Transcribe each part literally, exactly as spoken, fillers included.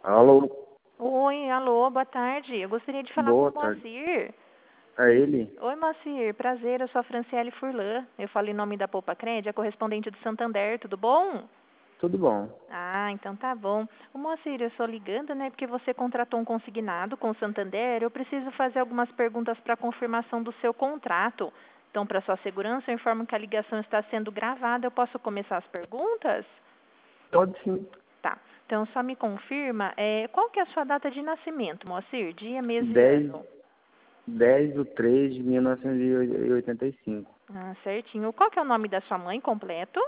Alô, Oi, alô, boa tarde. Eu gostaria de falar com boa o tarde. Moacir. É ele? Oi, Moacir, prazer, eu sou a Franciele Furlan. Eu falo em nome da Poupa Cred, a correspondente do Santander, tudo bom? Tudo bom. Ah, então tá bom. O Moacir, eu estou ligando, né, porque você contratou um consignado com o Santander. Eu preciso fazer algumas perguntas para confirmação do seu contrato. Então, para sua segurança, eu informo que a ligação está sendo gravada. Eu posso começar as perguntas? Pode sim. Tá. Então, só me confirma, é, qual que é a sua data de nascimento, Moacir? Dia, mês e dez, ano. dez de três de mil novecentos e oitenta e cinco. Ah, certinho. Qual que é o nome da sua mãe completo?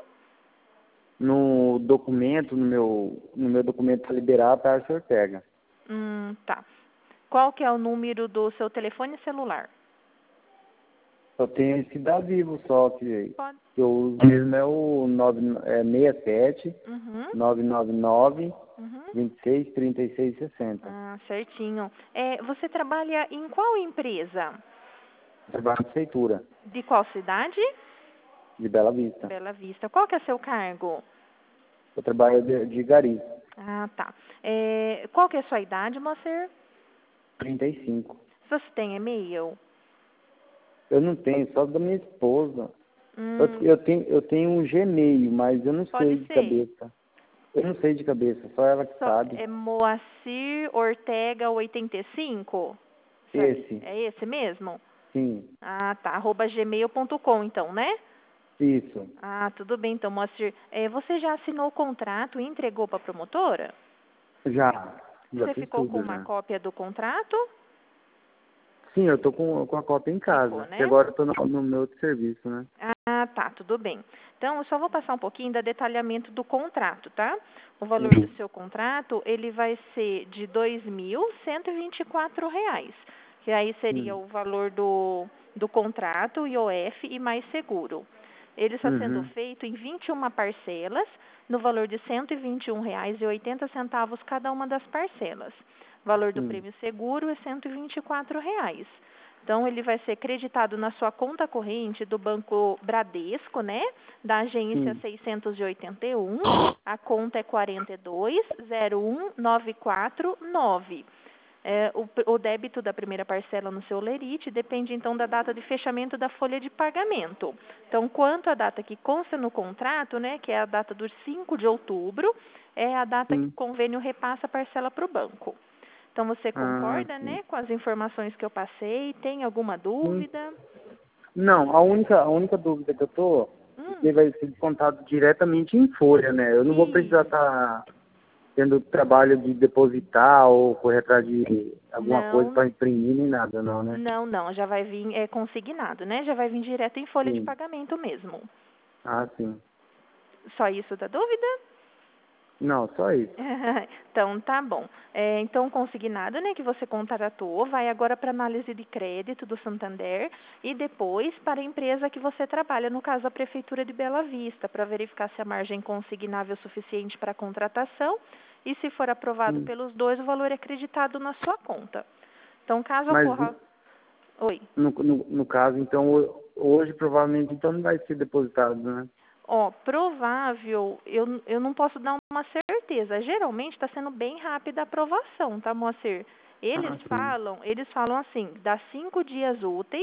No documento, no meu, no meu documento para liberar, tá, o senhor pega. Hum, tá. Qual que é o número do seu telefone celular? Só tenho esse da Vivo só, que, Pode. que eu uso mesmo é o nove, é seis sete, Uhum. nove nove nove, Uhum. vinte e seis, trinta e seis, sessenta. Ah, certinho. É, você trabalha em qual empresa? Trabalho na prefeitura De qual cidade? de Bela Vista. Bela Vista. Qual que é seu cargo? Eu trabalho de, de gari, Ah, tá. É, qual que é a sua idade, Moacir? trinta e cinco. Você tem e-mail? Eu não tenho, só da minha esposa. Eu, Hum, eu tenho, eu tenho um Gmail, mas eu não pode sei de ser. cabeça. Eu não sei de cabeça, só ela que Só, sabe. é Moacir Ortega oitenta e cinco? Certo. Esse, É esse mesmo? sim, Ah, tá. Arroba gmail ponto com, então, né? isso. Ah, tudo bem, então, Moacir. É, você já assinou o contrato e entregou para a promotora? Já, já Você fiz ficou com tudo uma já. cópia do contrato? Sim, eu tô com, com a cópia em Ficou, casa, que né? agora eu tô no, no meu outro serviço, né? Ah, tá, tudo bem. Então, eu só vou passar um pouquinho do detalhamento do contrato, tá? O valor do Uhum. seu contrato, ele vai ser de dois mil cento e vinte e quatro reais, que aí seria Uhum. o valor do, do contrato, I O F e mais seguro. Ele está sendo Uhum. feito em vinte e uma parcelas, no valor de cento e vinte e um reais e oitenta centavos cada uma das parcelas. O valor do Sim. prêmio seguro é cento e vinte e quatro reais. Então, ele vai ser creditado na sua conta corrente do Banco Bradesco, né? Da agência Sim. seiscentos e oitenta e um. A conta é quarenta e dois, zero um, nove quatro nove. É, o, o débito da primeira parcela no seu lerite depende, então, da data de fechamento da folha de pagamento. Então, quanto à data que consta no contrato, né, que é a data dos cinco de outubro, é a data que o Sim. convênio repassa a parcela para o banco. Então, você Ah, concorda, sim. né, com as informações que eu passei? Tem alguma Sim. dúvida? Não, a única, a única dúvida que eu tô é que Hum, vai ser descontado diretamente em folha, né? Eu não vou precisar isso. estar tendo trabalho de depositar ou correr atrás de alguma coisa Não, para imprimir nem nada, não, né? não, não. Já vai vir é, consignado, né? Já vai vir direto em folha de Sim. pagamento mesmo. Ah, sim. Só isso da dúvida? Não, só isso. Então, tá bom. É, então, consignado, né, que você contratou, vai agora para análise de crédito do Santander e depois para a empresa que você trabalha, no caso, a Prefeitura de Bela Vista, para verificar se a margem consignável é suficiente para a contratação e, se for aprovado Sim. pelos dois, o valor é acreditado na sua conta. Então, caso Mas ocorra... Oi. no, no, no caso, então, ho- hoje provavelmente então não vai ser depositado, né? Ó, provável, eu, eu não posso dar uma certeza. Geralmente está sendo bem rápida a aprovação, tá, Moacir? Eles Ah, sim. falam, eles falam assim, dá cinco dias úteis,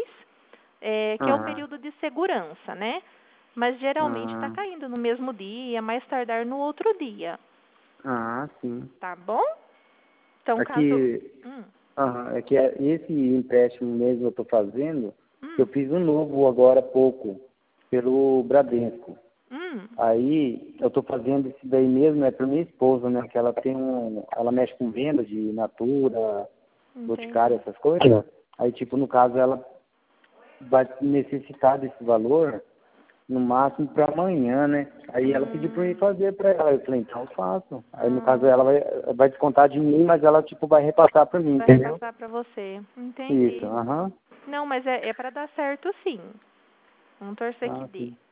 é, que é o Ah, período de segurança, né? Mas geralmente está ah, caindo no mesmo dia, mais tardar no outro dia, ah, sim. tá bom? Então, caso... Aqui, Hum, ah, é que é- esse empréstimo mesmo eu estou fazendo, eu hum, fiz um novo agora há pouco, pelo Bradesco. hum, Aí eu estou fazendo isso daí mesmo, é para minha esposa, né? Que ela tem um. Ela mexe com venda de Natura, Boticário, entendi. essas coisas. Aí, tipo, no caso, ela vai necessitar desse valor no máximo para amanhã, né? Aí ela pediu para mim Hum, fazer para ela. Eu falei, então eu faço. Aí no caso ah, ela vai, vai descontar de mim, mas ela tipo vai repassar para mim, vai entendeu? repassar para você. Isso, Entendi. aham. Não, mas é, é para dar certo, sim. Vamos torcer que Ah, dê. sim.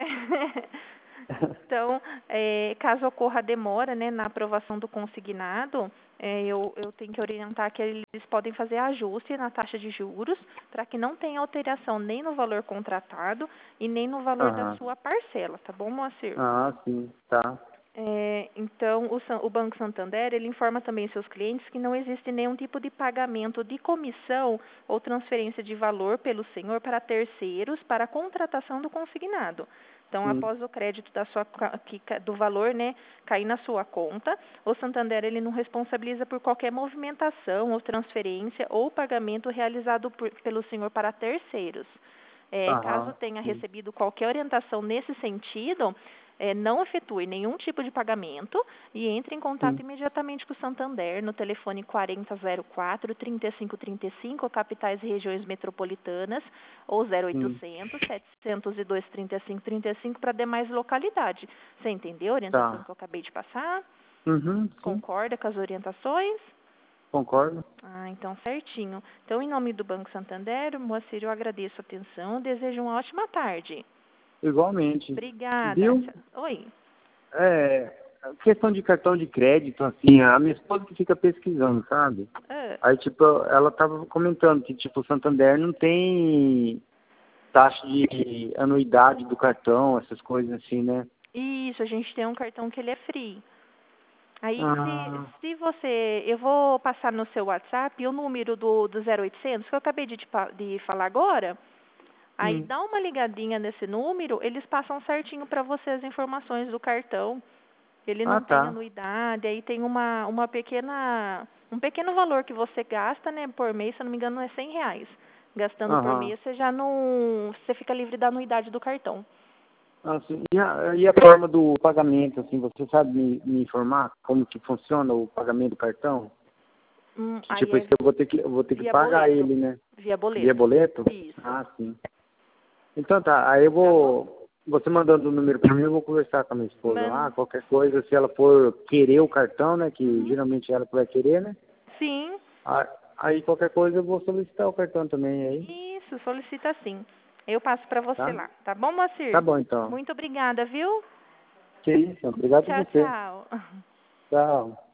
Então, é, caso ocorra demora, né, na aprovação do consignado, é, eu, eu tenho que orientar que eles podem fazer ajuste na taxa de juros para que não tenha alteração nem no valor contratado e nem no valor da Aham. sua parcela, tá bom, Moacir? Ah, sim, tá. É, então, o, San- o Banco Santander, ele informa também seus clientes que não existe nenhum tipo de pagamento de comissão ou transferência de valor pelo senhor para terceiros para a contratação do consignado. Então, Sim. após o crédito da sua, ca- que ca- do valor, né, cair na sua conta, o Santander ele não responsabiliza por qualquer movimentação ou transferência ou pagamento realizado por- pelo senhor para terceiros. É, caso Aham, tenha sim. recebido qualquer orientação nesse sentido, é, não efetue nenhum tipo de pagamento e entre em contato Sim. imediatamente com o Santander no telefone quarenta zero quatro, trinta e cinco trinta e cinco, capitais e regiões metropolitanas, ou zero Sim. oitocentos, setecentos e dois, trinta e cinco trinta e cinco para demais localidades. Você entendeu a orientação Tá. que eu acabei de passar? Uhum, sim. Concorda com as orientações? Concordo. Ah, então certinho. Então, em nome do Banco Santander, Moacir, eu agradeço a atenção, desejo uma ótima tarde. Igualmente. Obrigada. Viu? Tchau. Oi. É, questão de cartão de crédito, assim, a minha esposa que fica pesquisando, sabe? Ah, Aí, tipo, ela tava comentando que, tipo, o Santander não tem taxa de anuidade do cartão, essas coisas assim, né? isso, a gente tem um cartão que ele é free. Aí, se, Ah, se você... Eu vou passar no seu WhatsApp o número do, do zero oitocentos, que eu acabei de, te pa- de falar agora. Aí, sim. dá uma ligadinha nesse número, eles passam certinho para você as informações do cartão. Ele Ah, não tem tá. anuidade, aí tem uma, uma pequena... Um pequeno valor que você gasta, né, por mês, se eu não me engano, é cem reais. Gastando por Aham. mês, você já não... Você fica livre da anuidade do cartão. Ah, sim. E a, e a forma do pagamento, assim, você sabe me, me informar como que funciona o pagamento do cartão? Hum, Que, aí tipo, é isso eu vou ter que, eu vou ter que via pagar boleto. ele, né? Via Via boleto. boleto? Isso. Ah, sim. Então tá, aí eu Tá bom? vou, você mandando o número pra mim, eu vou conversar com a minha esposa lá, Man... qualquer coisa, se ela for querer o cartão, né, que Uhum. geralmente ela que vai querer, né, Sim. a- aí qualquer coisa eu vou solicitar o cartão também aí, Isso, solicita sim. Eu passo para você tá? lá. Tá bom, Tá Moacir? bom então. Muito obrigada, viu? Que isso, obrigado a Tchau, você. tchau. Tchau.